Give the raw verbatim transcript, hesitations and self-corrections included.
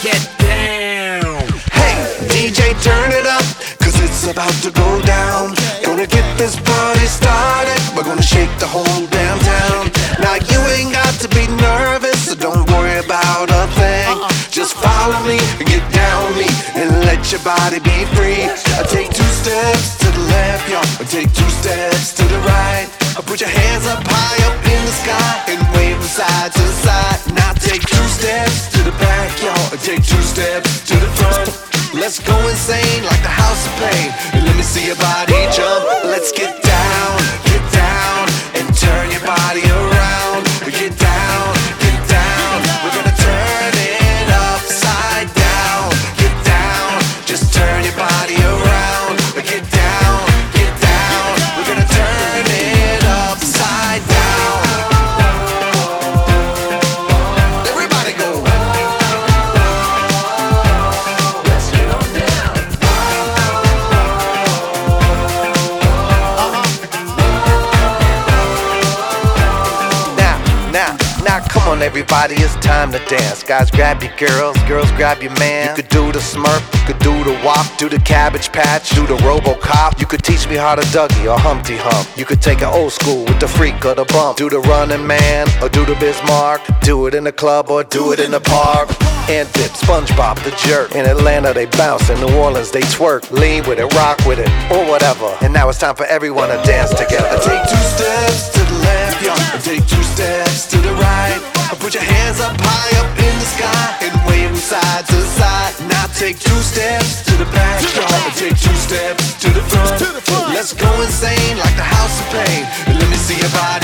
get down. Hey, D J, turn it up, cause it's about to go down. Gonna get this party started, we're gonna shake the whole damn town. Now you ain't got to be nervous, so don't worry about a thing. Just follow me and get down with me, and let your body be free. I take two steps to the left, y'all, I take two steps to the right. I put your hands up high up in the sky and wave from side to side. Now take two steps to the back, y'all, I take two steps to the front. Let's go insane like the house of pain, and let me see your body jump. Let's get down, get down, and turn your body around. Get down, get down, we're gonna turn it upside down. Get down, just turn your body around. Get down, get down, we're gonna turn it upside down. Everybody go. Now, now, come on everybody, it's time to dance. Guys, grab your girls, girls grab your man. You could do the Smurf, you could do the Wop, do the Cabbage Patch, do the RoboCop. You could teach me how to Dougie or Humpty Hump. You could take it old school with the freak or the bump. Do the Running Man or do the Bismarck. Do it in the club or do it in the park. And dip, SpongeBob the jerk. In Atlanta they bounce, in New Orleans they twerk. Lean with it, rock with it, or whatever. And now it's time for everyone to dance together. I take two steps to the left, y'all, I take two steps to the right. I put your hands up high up in the sky and wave from side to side. Now take two steps to the back, y'all, I take two steps to the front. Let's go insane like the house of pain, and let me see your body